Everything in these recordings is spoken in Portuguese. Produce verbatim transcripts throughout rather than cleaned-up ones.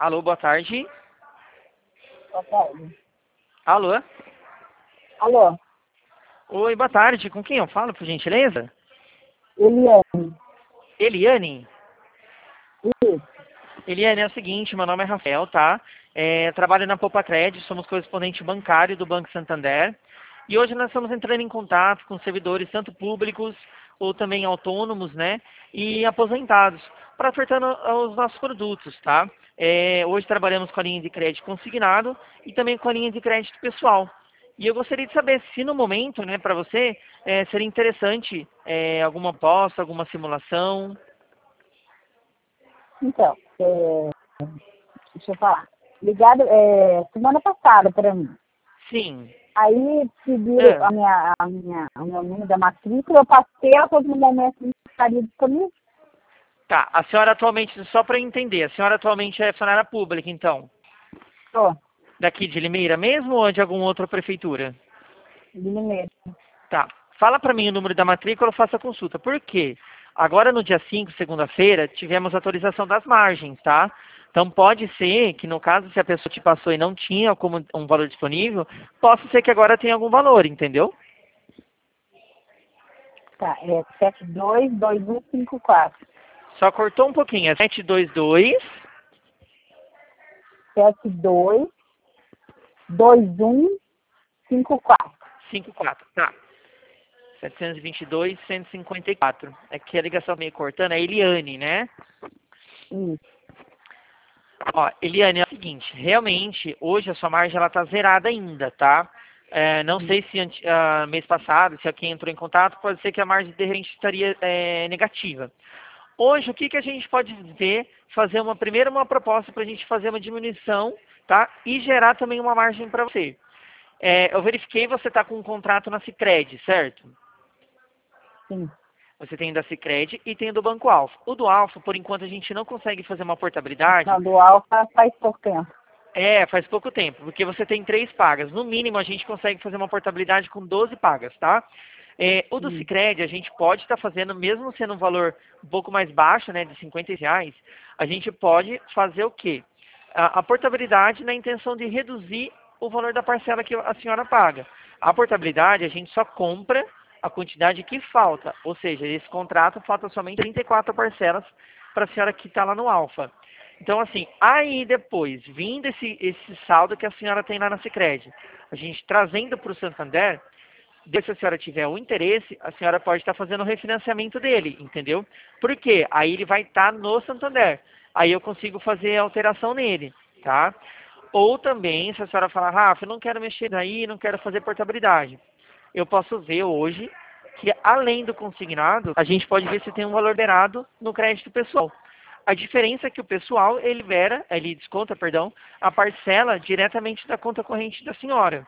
Alô, boa tarde. Boa tarde. Alô? Alô, Oi, boa tarde. Com quem eu falo, por gentileza? Eliane. Eliane? Isso. Eliane, é o seguinte, meu nome é Rafael, tá? É, trabalho na Poupa Cred, somos correspondente bancário do Banco Santander. E hoje nós estamos entrando em contato com servidores tanto públicos ou também autônomos, né? E aposentados, para ofertando os nossos produtos, tá? É, hoje trabalhamos com a linha de crédito consignado e também com a linha de crédito pessoal. E eu gostaria de saber se no momento, né, para você, é, seria interessante é, alguma aposta, alguma simulação. Então, é, deixa eu falar. Ligado, é, semana passada para mim. Sim. Aí pediram Ah. a minha, a minha, o meu número da matrícula, eu passei, ela falou que no momento não estaria disponível. Tá, a senhora atualmente, só para entender, a senhora atualmente é funcionária pública, então? Tô, Daqui de Limeira mesmo ou de alguma outra prefeitura? de Limeira. Tá, fala para mim o número da matrícula, eu faço a consulta. Por quê? Agora no dia cinco, segunda-feira, tivemos atualização das margens, tá? Então pode ser que no caso, se a pessoa te passou e não tinha como um valor disponível, possa ser que agora tenha algum valor, entendeu? Tá, é sete dois dois um cinco quatro. Só cortou um pouquinho, é sete dois dois sete dois dois um cinco quatro. cinco quatro, tá. setecentos e vinte e dois, cento e cinquenta e quatro. É que a ligação meio cortando, é Eliane, né? Isso. Ó, Eliane, é o seguinte, realmente, hoje a sua margem ela tá zerada ainda, tá? É, não sei se anti- ah, mês passado, se alguém entrou em contato, pode ser que a margem de repente estaria é, negativa. Hoje, o que, que a gente pode ver? Fazer uma primeira uma proposta para a gente fazer uma diminuição, tá? E gerar também uma margem para você. É, eu verifiquei, você está com um contrato na Sicredi, certo? Sim. Você tem o da Sicredi e tem o do Banco Alfa. O do Alfa, por enquanto, a gente não consegue fazer uma portabilidade. Não, do Alfa faz pouco tempo. É, faz pouco tempo, porque você tem três pagas. No mínimo, a gente consegue fazer uma portabilidade com doze pagas, tá? É, o do Sim. Sicredi, a gente pode estar fazendo, mesmo sendo um valor um pouco mais baixo, né, de cinquenta reais, a gente pode fazer o quê? A, a portabilidade na intenção de reduzir o valor da parcela que a senhora paga. A portabilidade, a gente só compra a quantidade que falta, ou seja, esse contrato falta somente trinta e quatro parcelas para a senhora que está lá no Alfa. Então, assim, aí depois, vindo esse, esse saldo que a senhora tem lá na Sicredi, a gente trazendo para o Santander, se a senhora tiver o interesse, a senhora pode estar fazendo o refinanciamento dele, entendeu? Por quê? Aí ele vai estar no Santander. Aí eu consigo fazer a alteração nele, tá? Ou também, se a senhora falar, Rafa, eu não quero mexer aí, não quero fazer portabilidade. Eu posso ver hoje que, além do consignado, a gente pode ver se tem um valor liberado no crédito pessoal. A diferença é que o pessoal, ele libera, ele desconta, perdão, a parcela diretamente da conta corrente da senhora.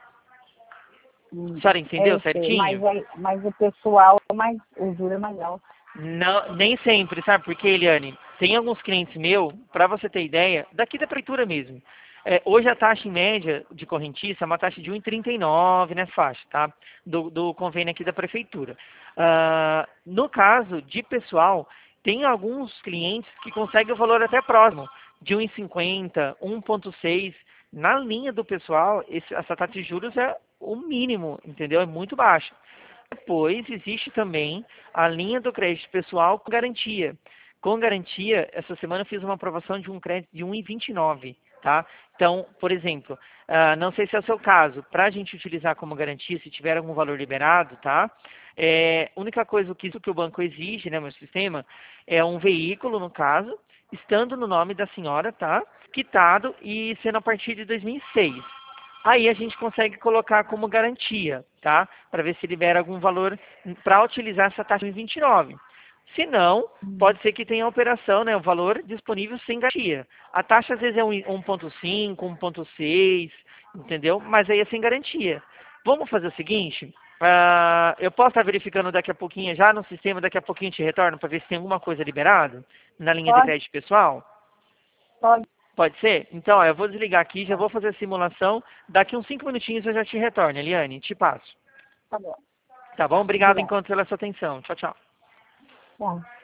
Hum, A senhora é, entendeu eu sei, mas, certinho? aí- mas o pessoal, é mais, o juro é mais alto. Não, nem sempre, sabe por quê, Eliane? Tem alguns clientes meus, para você ter ideia, daqui da prefeitura mesmo. É, hoje a taxa em média de correntiça é uma taxa de um vírgula trinta e nove nessa faixa, tá? Do, do convênio aqui da prefeitura. Ah, no caso de pessoal, tem alguns clientes que conseguem o valor até próximo, de um vírgula cinquenta, um vírgula seis. Na linha do pessoal, esse- essa taxa de juros é o mínimo, entendeu? É muito baixa. Depois, existe também a linha do crédito pessoal com garantia. Com garantia, essa semana eu fiz uma aprovação de um crédito de um vírgula vinte e nove, tá? Então, por exemplo, ah, não sei se é o seu caso, para a gente utilizar como garantia, se tiver algum valor liberado, tá? É, única coisa que, isso que o banco exige, né, meu sistema, é um veículo, no caso, estando no nome da senhora, tá? Quitado e sendo a partir de dois mil e seis. Aí a gente consegue colocar como garantia, tá? Para ver se libera algum valor para utilizar essa taxa de vinte e nove. Se não, pode ser que tenha a operação, né? O valor disponível sem garantia. A taxa às vezes é um um ponto cinco, um ponto seis, entendeu? Mas aí é sem garantia. Vamos fazer o seguinte, ah, eu posso estar verificando daqui a pouquinho já no sistema, daqui a pouquinho eu te retorno para ver se tem alguma coisa liberada na linha de Pode, crédito pessoal? pode. Pode ser? Então, ó, eu vou desligar aqui, já vou fazer a simulação. Daqui uns cinco minutinhos eu já te retorno, Eliane. Te passo. Tá bom. Tá bom? Obrigado Obrigada. enquanto pela sua atenção. Tchau, tchau. Tá.